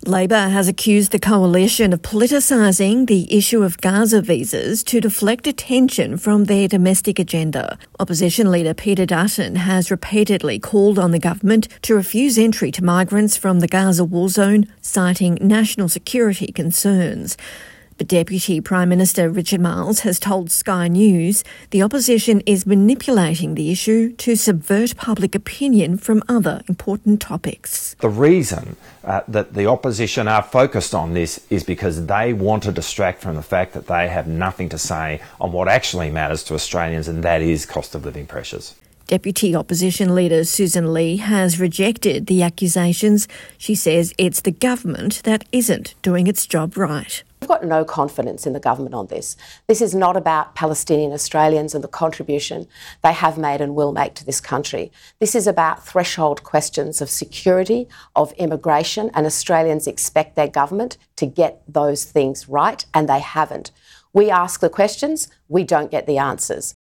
Labor has accused the coalition of politicising the issue of Gaza visas to deflect attention from their domestic agenda. Opposition leader Peter Dutton has repeatedly called on the government to refuse entry to migrants from the Gaza war zone, citing national security concerns. But Deputy Prime Minister Richard Marles has told Sky News the opposition is manipulating the issue to subvert public opinion from other important topics. The reason that the opposition are focused on this is because they want to distract from the fact that they have nothing to say on what actually matters to Australians, and that is cost of living pressures. Deputy Opposition Leader Susan Lee has rejected the accusations. She says it's the government that isn't doing its job right. I've got no confidence in the government on this. This is not about Palestinian Australians and the contribution they have made and will make to this country. This is about threshold questions of security, of immigration, and Australians expect their government to get those things right, and they haven't. We ask the questions, we don't get the answers.